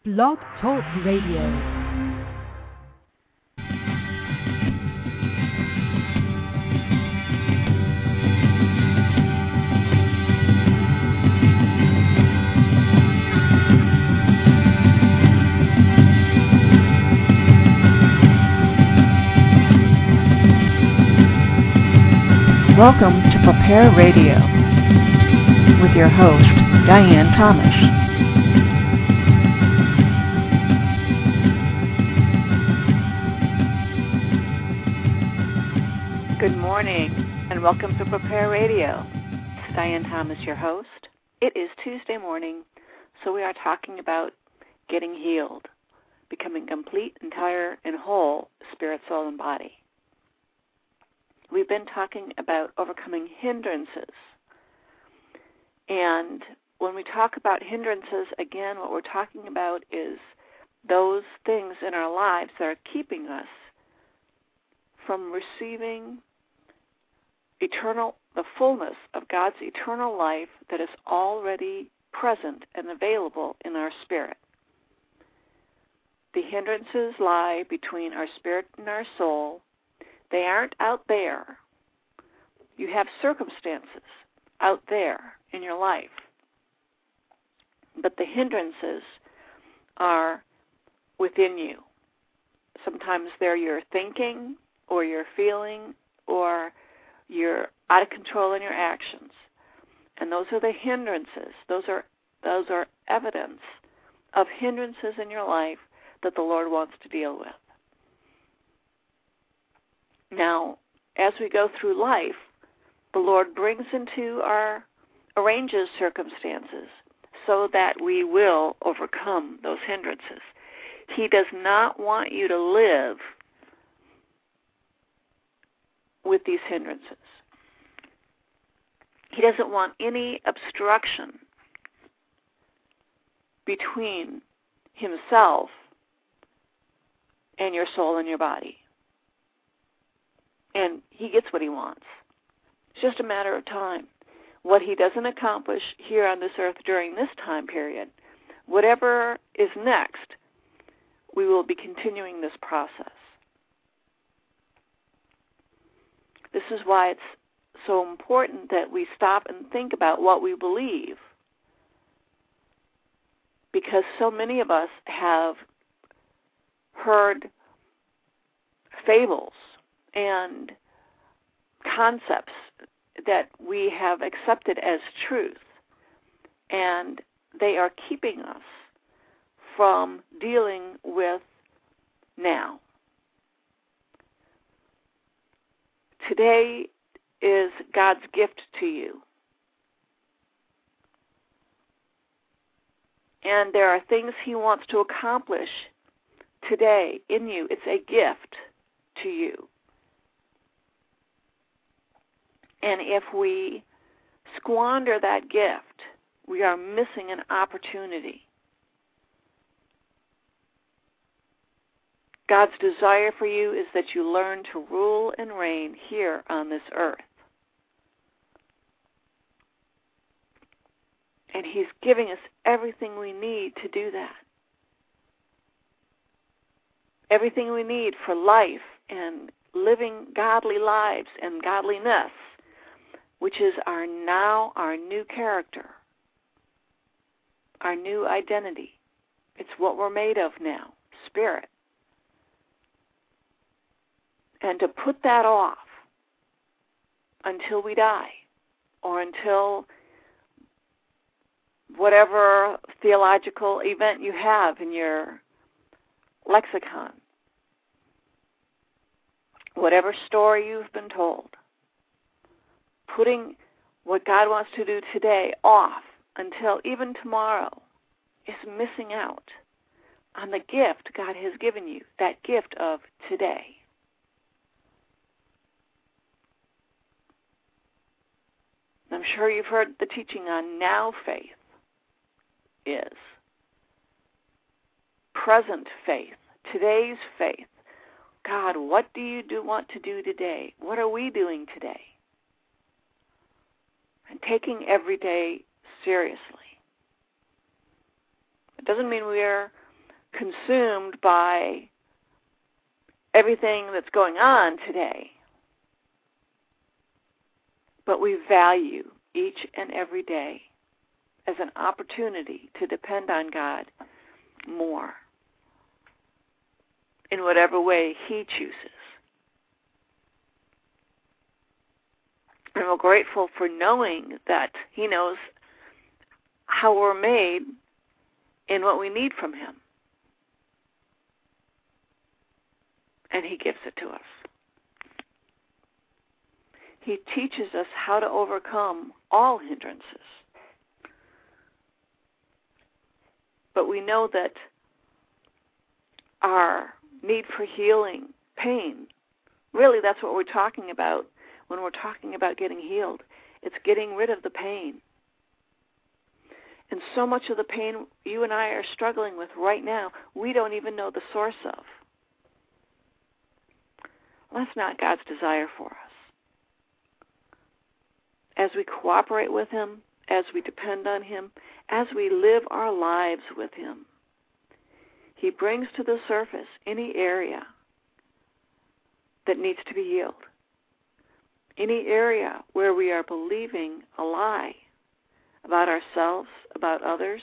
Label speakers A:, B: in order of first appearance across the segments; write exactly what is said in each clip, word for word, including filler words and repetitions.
A: Blog Talk Radio.
B: Welcome to Prepare Radio with your host, Diane Thomas.
C: Good morning and welcome to Prepare Radio. It's Diane Thomas, your host. It is Tuesday morning, so we are talking about getting healed, becoming complete, entire, and whole, spirit, soul, and body. We've been talking about overcoming hindrances. And when we talk about hindrances, again, what we're talking about is those things in our lives that are keeping us from receiving eternal, the fullness of God's eternal life that is already present and available in our spirit. The hindrances lie between our spirit and our soul. They aren't out there. You have circumstances out there in your life. But the hindrances are within you. Sometimes they're your thinking or your feeling or you're out of control in your actions. And those are the hindrances. Those are those are evidence of hindrances in your life that the Lord wants to deal with. Now, as we go through life, the Lord brings into our, arranges circumstances so that we will overcome those hindrances. He does not want you to live with these hindrances. He doesn't want any obstruction between himself and your soul and your body. And he gets what he wants. It's just a matter of time. What he doesn't accomplish here on this earth during this time period, whatever is next, we will be continuing this process. This is why it's so important that we stop and think about what we believe. Because so many of us have heard fables and concepts that we have accepted as truth, and they are keeping us from dealing with now. Today is God's gift to you. And there are things he wants to accomplish today in you. It's a gift to you. And if we squander that gift, we are missing an opportunity. God's desire for you is that you learn to rule and reign here on this earth. And he's giving us everything we need to do that. Everything we need for life and living godly lives and godliness, which is our now, our new character, our new identity. It's what we're made of now, spirit. And to put that off until we die, or until whatever theological event you have in your lexicon, whatever story you've been told, putting what God wants to do today off until even tomorrow is missing out on the gift God has given you, that gift of today. I'm sure you've heard the teaching on now faith is. Present faith, today's faith. God, what do you do want to do today? What are we doing today? And taking every day seriously. It doesn't mean we are consumed by everything that's going on today. But we value each and every day as an opportunity to depend on God more in whatever way He chooses. And we're grateful for knowing that He knows how we're made and what we need from Him. And He gives it to us. He teaches us how to overcome all hindrances. But we know that our need for healing, pain, really that's what we're talking about when we're talking about getting healed. It's getting rid of the pain. And so much of the pain you and I are struggling with right now, we don't even know the source of. That's not God's desire for us. As we cooperate with Him, as we depend on Him, as we live our lives with Him, He brings to the surface any area that needs to be healed, any area where we are believing a lie about ourselves, about others,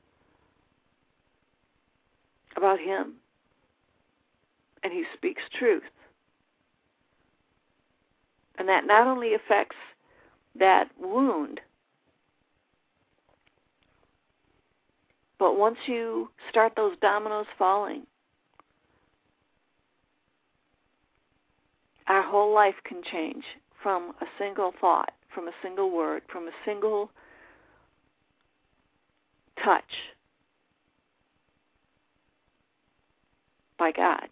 C: about Him, and He speaks truth. And that not only affects that wound, but once you start those dominoes falling, our whole life can change from a single thought, from a single word, from a single touch by God.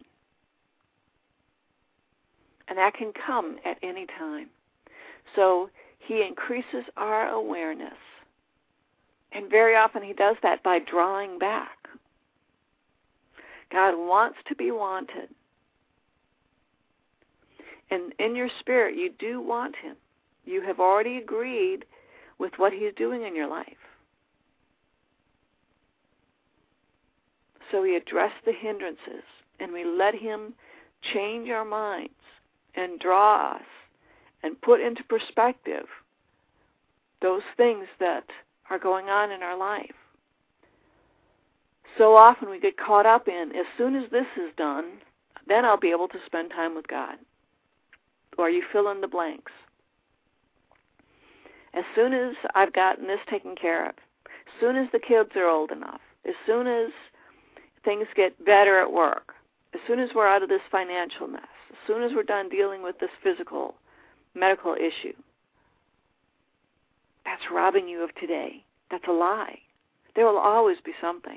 C: And that can come at any time. So He increases our awareness. And very often He does that by drawing back. God wants to be wanted. And in your spirit, you do want Him. You have already agreed with what He's doing in your life. So we address the hindrances, and we let Him change our minds and draw us and put into perspective those things that are going on in our life. So often we get caught up in, as soon as this is done, then I'll be able to spend time with God. Or you fill in the blanks. As soon as I've gotten this taken care of, as soon as the kids are old enough, as soon as things get better at work, as soon as we're out of this financial mess, as soon as we're done dealing with this physical, medical issue, that's robbing you of today. That's a lie. There will always be something.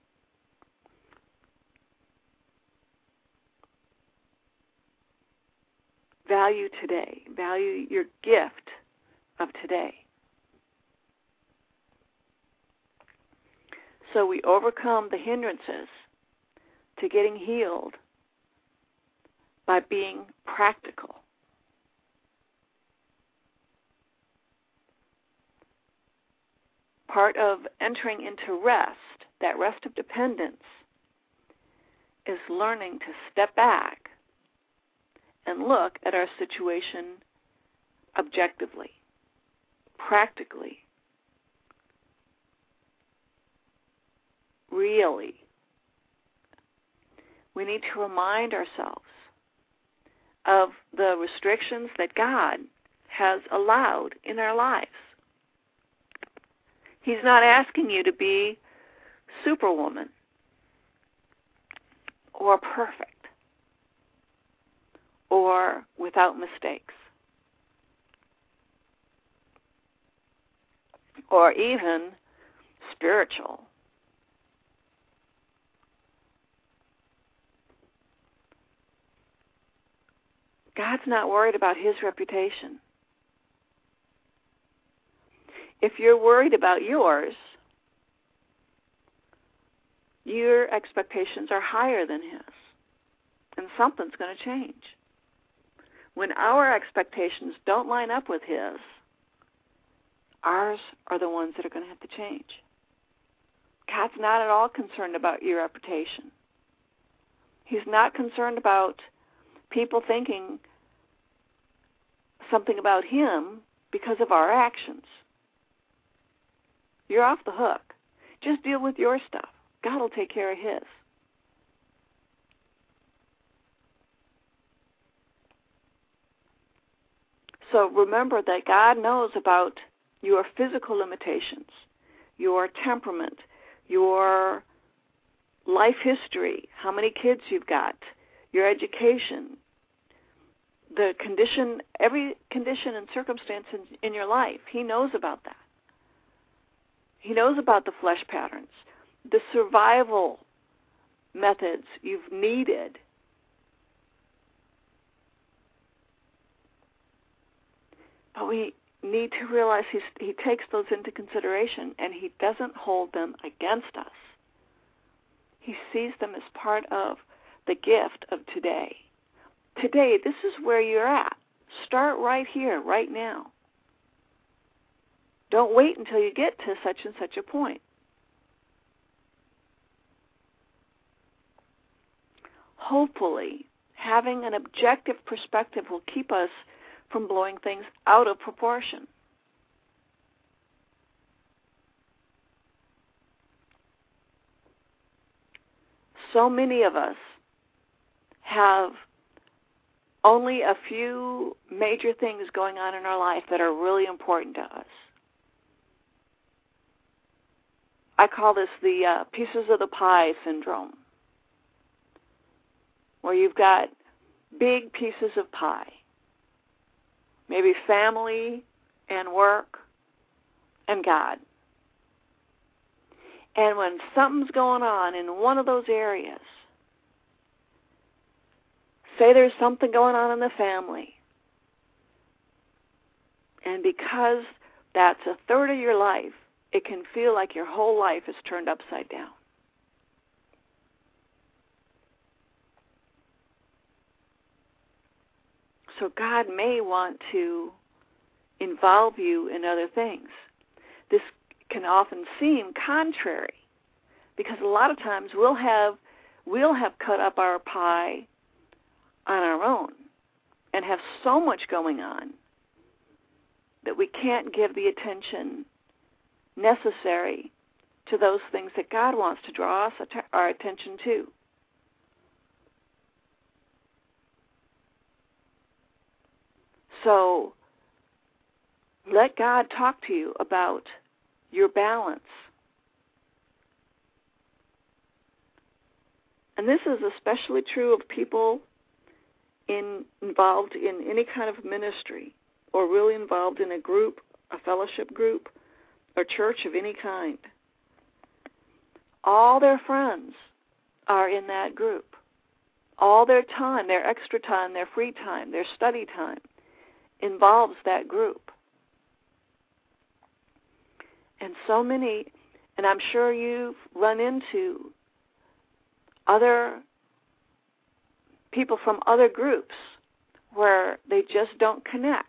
C: Value today. Value your gift of today. So we overcome the hindrances to getting healed by being practical. Part of entering into rest, that rest of dependence, is learning to step back and look at our situation objectively, practically, really. We need to remind ourselves of the restrictions that God has allowed in our lives. He's not asking you to be superwoman or perfect or without mistakes or even spiritual. God's not worried about His reputation. If you're worried about yours, your expectations are higher than His, and something's going to change. When our expectations don't line up with His, ours are the ones that are going to have to change. God's not at all concerned about your reputation. He's not concerned about people thinking something about Him because of our actions. You're off the hook. Just deal with your stuff. God will take care of His. So remember that God knows about your physical limitations, your temperament, your life history, how many kids you've got, your education, the condition, every condition and circumstance in, in your life. He knows about that. He knows about the flesh patterns, the survival methods you've needed. But we need to realize he's, he takes those into consideration, and he doesn't hold them against us. He sees them as part of the gift of today. Today, this is where you're at. Start right here, right now. Don't wait until you get to such and such a point. Hopefully, having an objective perspective will keep us from blowing things out of proportion. So many of us have only a few major things going on in our life that are really important to us. I call this the uh, pieces of the pie syndrome, where you've got big pieces of pie, maybe family and work and God. And when something's going on in one of those areas, say there's something going on in the family, and because that's a third of your life, it can feel like your whole life is turned upside down. So God may want to involve you in other things. This can often seem contrary, because a lot of times we'll have we'll have cut up our pie on our own and have so much going on that we can't give the attention necessary to those things that God wants to draw us att- our attention to. So let God talk to you about your balance. And this is especially true of people in, involved in any kind of ministry, or really involved in a group, a fellowship group, or church of any kind. All their friends are in that group. All their time, their extra time, their free time, their study time involves that group. And so many, and I'm sure you've run into other people from other groups where they just don't connect.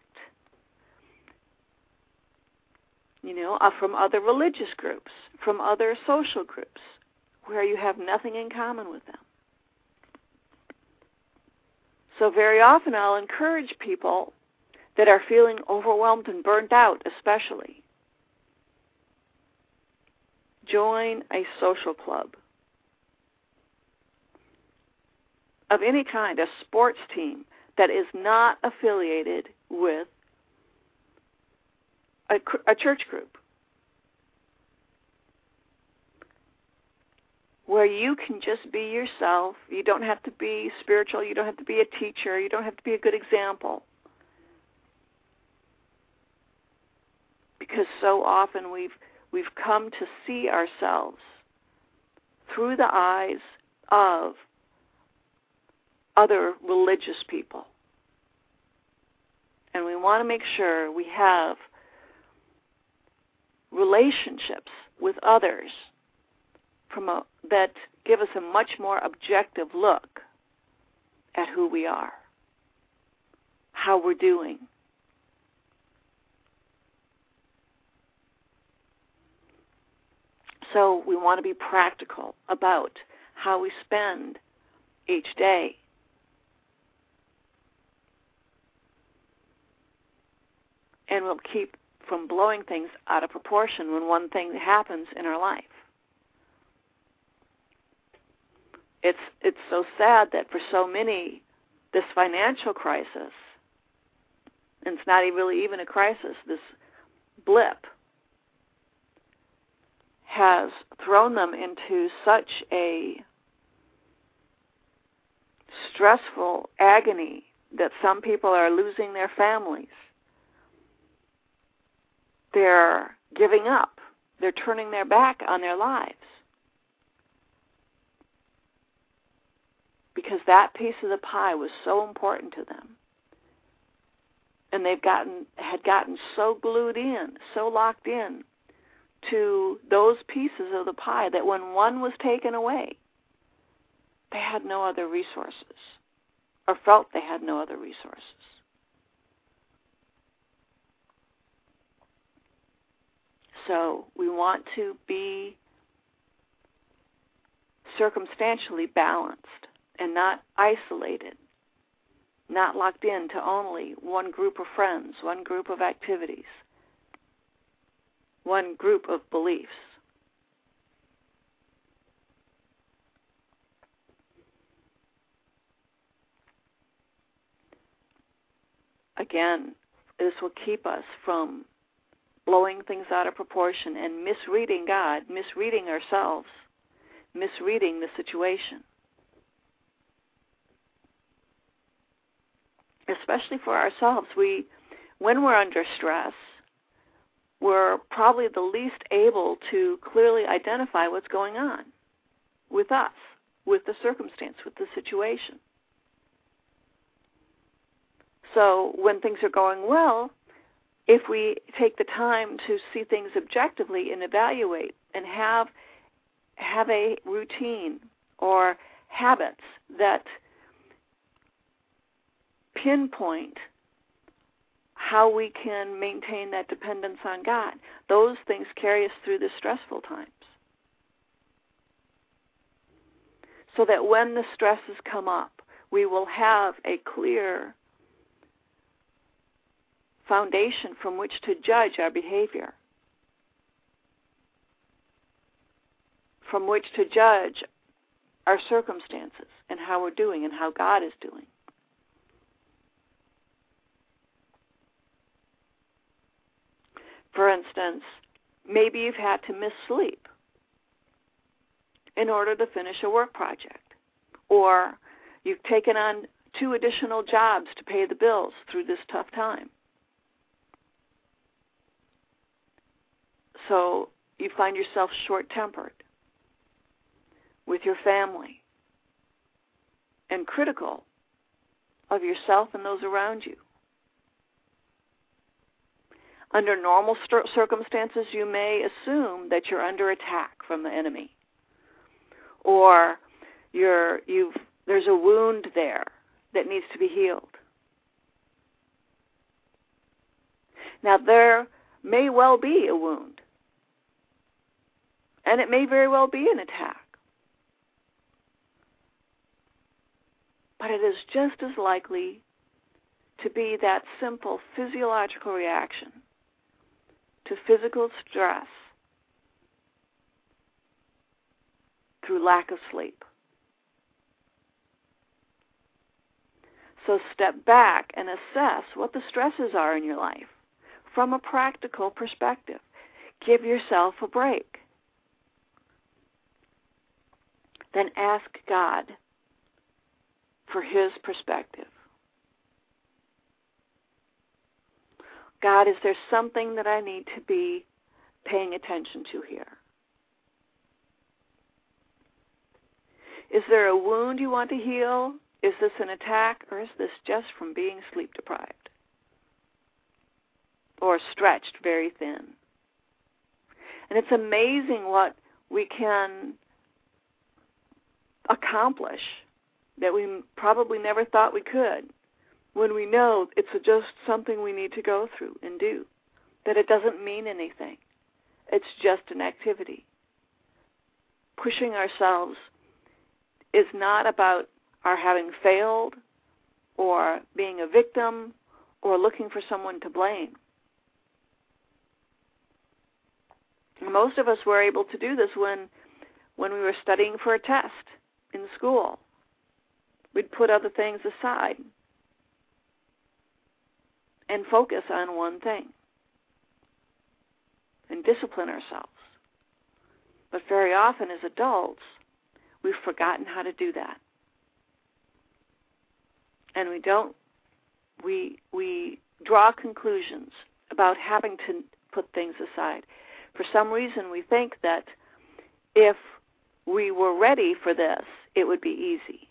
C: You know, uh, from other religious groups, from other social groups, where you have nothing in common with them. So very often I'll encourage people that are feeling overwhelmed and burnt out, especially, join a social club of any kind, a sports team that is not affiliated with a, a church group, where you can just be yourself. You don't have to be spiritual. You don't have to be a teacher. You don't have to be a good example. Because so often we've we've come to see ourselves through the eyes of other religious people. And we want to make sure we have relationships with others from a, that give us a much more objective look at who we are, how we're doing. So we want to be practical about how we spend each day. And we'll keep from blowing things out of proportion when one thing happens in our life. It's it's so sad that for so many, this financial crisis, and it's not really even a crisis, this blip, has thrown them into such a stressful agony that some people are losing their families. They're giving up. They're turning their back on their lives. Because that piece of the pie was so important to them. And they've gotten had gotten so glued in, so locked in to those pieces of the pie that when one was taken away, they had no other resources, or felt they had no other resources. So we want to be circumstantially balanced and not isolated, not locked into only one group of friends, one group of activities, one group of beliefs. Again, this will keep us from blowing things out of proportion and misreading God, misreading ourselves, misreading the situation. Especially for ourselves, we, when we're under stress, we're probably the least able to clearly identify what's going on with us, with the circumstance, with the situation. So when things are going well, if we take the time to see things objectively and evaluate and have have a routine or habits that pinpoint how we can maintain that dependence on God, those things carry us through the stressful times. So that when the stresses come up, we will have a clear foundation from which to judge our behavior, from which to judge our circumstances and how we're doing and how God is doing. For instance, maybe you've had to miss sleep in order to finish a work project, or you've taken on two additional jobs to pay the bills through this tough time. So you find yourself short-tempered with your family and critical of yourself and those around you. Under normal st- circumstances, you may assume that you're under attack from the enemy, or you're, you've, there's a wound there that needs to be healed. Now, there may well be a wound, and it may very well be an attack. But it is just as likely to be that simple physiological reaction to physical stress through lack of sleep. So step back and assess what the stresses are in your life from a practical perspective. Give yourself a break. Then ask God for His perspective. God, is there something that I need to be paying attention to here? Is there a wound you want to heal? Is this an attack, or is this just from being sleep deprived or stretched very thin? And it's amazing what we can accomplish that we probably never thought we could when we know it's just something we need to go through and do, that it doesn't mean anything. It's just an activity. pushing ourselves is not about our having failed or being a victim or looking for someone to blame. Most of us were able to do this when when we were studying for a test in school. We'd put other things aside and focus on one thing and discipline ourselves. But very often as adults, we've forgotten how to do that. And we don't, we, we draw conclusions about having to put things aside. For some reason, we think that if we were ready for this, it would be easy.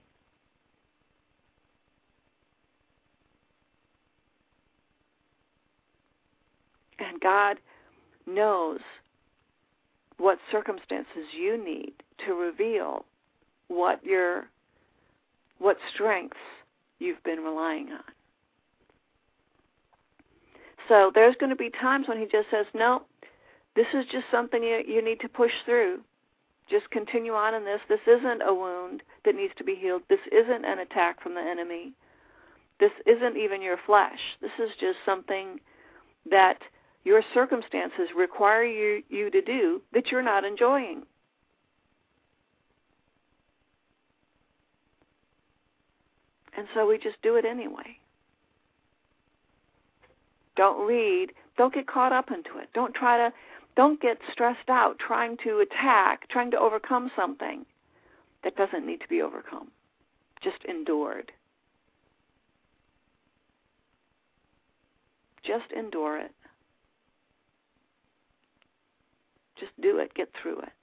C: And God knows what circumstances you need to reveal what your, what strengths you've been relying on. So there's going to be times when he just says, no, this is just something you, you need to push through. Just continue on in this. This isn't a wound that needs to be healed. This isn't an attack from the enemy. This isn't even your flesh. This is just something that your circumstances require you, you to do that you're not enjoying. And so we just do it anyway. Don't read. Don't get caught up into it. Don't try to, don't get stressed out trying to attack, trying to overcome something that doesn't need to be overcome. Just endured. Just endure it. Just do it. Get through it.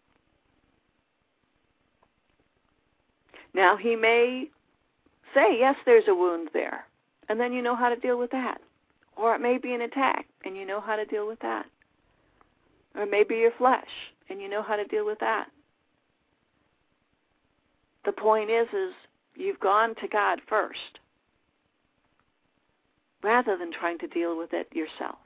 C: Now, he may say, yes, there's a wound there, and then you know how to deal with that. Or it may be an attack, and you know how to deal with that. Or it may be your flesh, and you know how to deal with that. The point is, is you've gone to God first, rather than trying to deal with it yourself.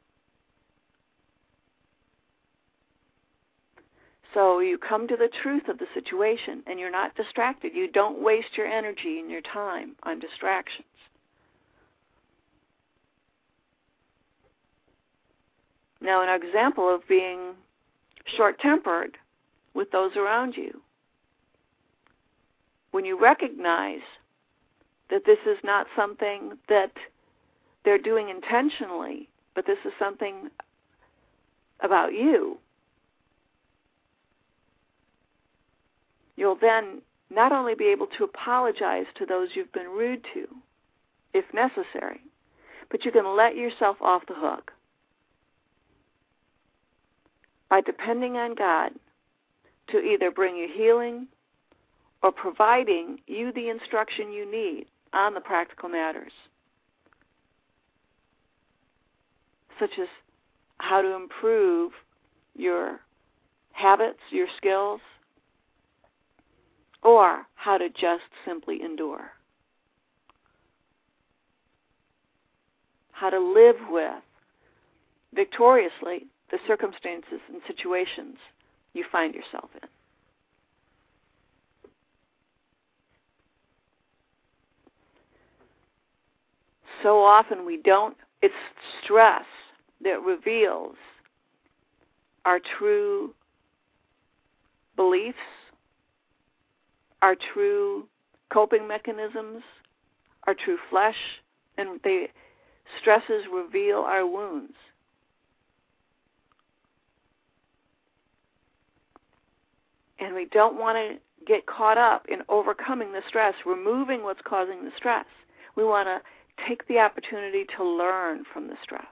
C: So you come to the truth of the situation, and you're not distracted. You don't waste your energy and your time on distractions. Now, an example of being short-tempered with those around you, when you recognize that this is not something that they're doing intentionally, but this is something about you, you'll then not only be able to apologize to those you've been rude to, if necessary, but you can let yourself off the hook by depending on God to either bring you healing or providing you the instruction you need on the practical matters, such as how to improve your habits, your skills, or how to just simply endure. How to live with victoriously the circumstances and situations you find yourself in. So often we don't, it's stress that reveals our true beliefs, our true coping mechanisms, our true flesh, and the stresses reveal our wounds. And we don't want to get caught up in overcoming the stress, removing what's causing the stress. We want to take the opportunity to learn from the stress.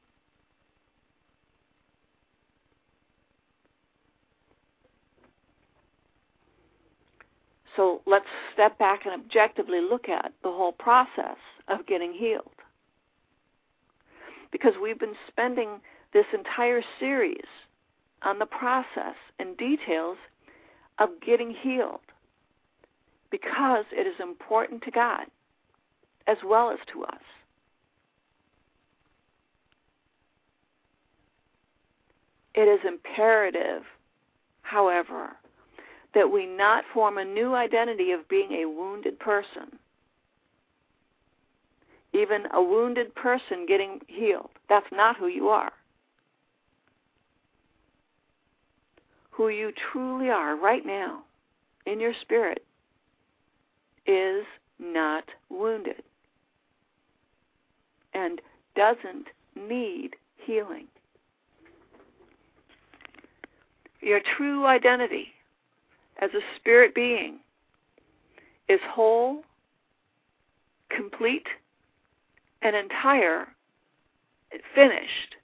C: So let's step back and objectively look at the whole process of getting healed. Because we've been spending this entire series on the process and details of getting healed, because it is important to God as well as to us. It is imperative, however, that we not form a new identity of being a wounded person. Even a wounded person getting healed. That's not who you are. Who you truly are right now in your spirit is not wounded and doesn't need healing. Your true identity as a spirit being is whole, complete, and entire, finished,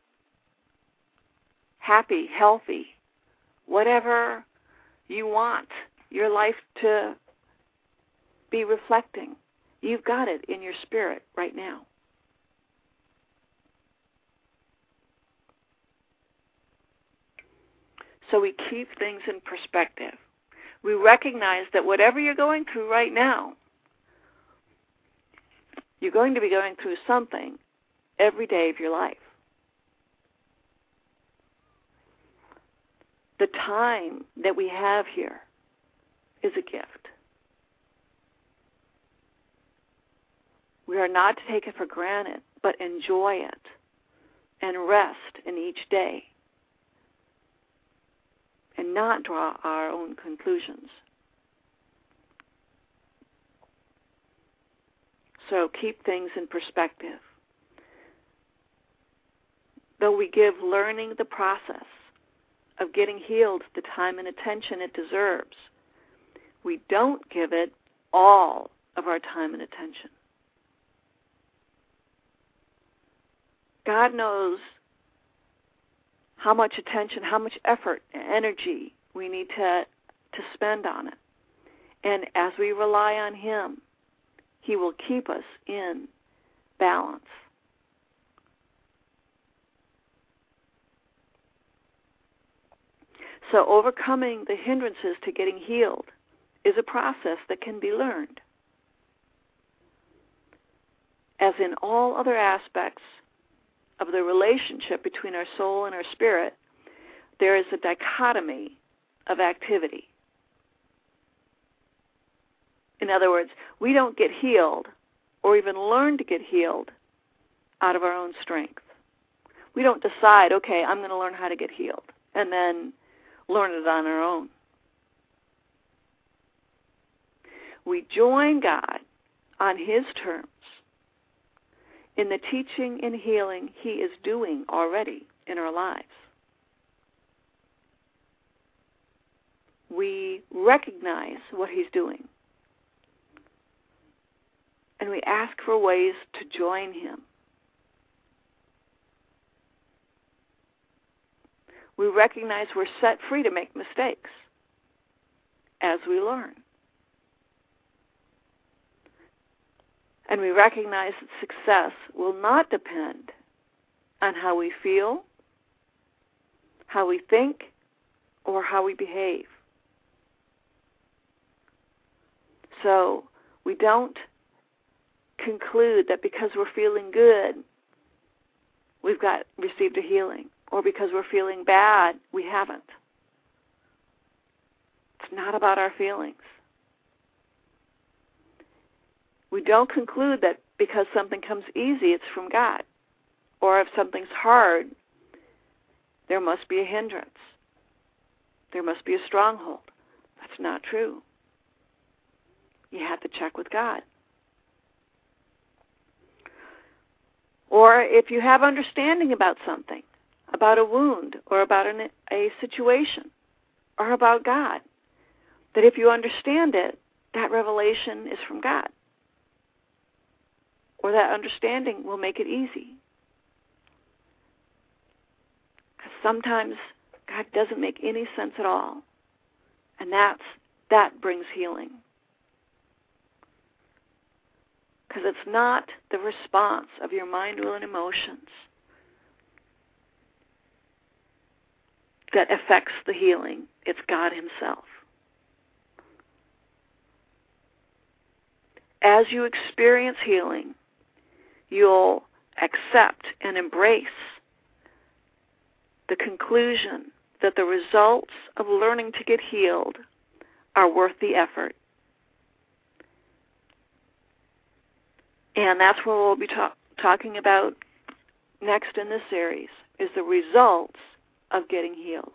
C: happy, healthy, whatever you want your life to be reflecting. You've got it in your spirit right now. So we keep things in perspective. We recognize that whatever you're going through right now, you're going to be going through something every day of your life. The time that we have here is a gift. We are not to take it for granted, but enjoy it and rest in each day and not draw our own conclusions. So keep things in perspective. Though we give learning the process of getting healed the time and attention it deserves, we don't give it all of our time and attention. God knows how much attention, how much effort and energy we need to, to spend on it. And as we rely on Him, He will keep us in balance. So overcoming the hindrances to getting healed is a process that can be learned. As in all other aspects of the relationship between our soul and our spirit, there is a dichotomy of activity. In other words, we don't get healed or even learn to get healed out of our own strength. We don't decide, okay, I'm going to learn how to get healed, and then learn it on our own. We join God on His terms in the teaching and healing He is doing already in our lives. We recognize what He's doing, and we ask for ways to join Him. We recognize we're set free to make mistakes as we learn. And we recognize that success will not depend on how we feel, how we think, or how we behave. So we don't conclude that because we're feeling good, we've got received a healing, or because we're feeling bad, we haven't. It's not about our feelings. We don't conclude that because something comes easy, it's from God. Or if something's hard, there must be a hindrance. There must be a stronghold. That's not true. You have to check with God. Or if you have understanding about something, about a wound, or about an, a situation, or about God, that if you understand it, that revelation is from God. Or that understanding will make it easy. Because sometimes God doesn't make any sense at all. And that's, that brings healing. Because it's not the response of your mind, will, and emotions that affects the healing. It's God Himself. As you experience healing, you'll accept and embrace the conclusion that the results of learning to get healed are worth the effort. And that's what we'll be ta- talking about next in this series, is the results of getting healed.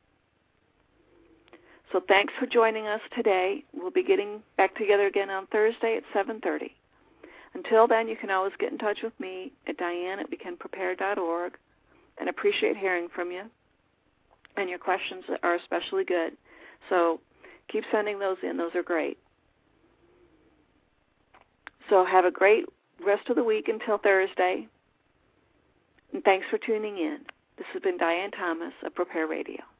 C: So thanks for joining us today. We'll be getting back together again on Thursday at seven thirty. Until then, you can always get in touch with me at Diane at begin prepare dot org, and appreciate hearing from you. And your questions are especially good. So keep sending those in. Those are great. So have a great rest of the week until Thursday. And thanks for tuning in. This has been Diane Thomas of Prepare Radio.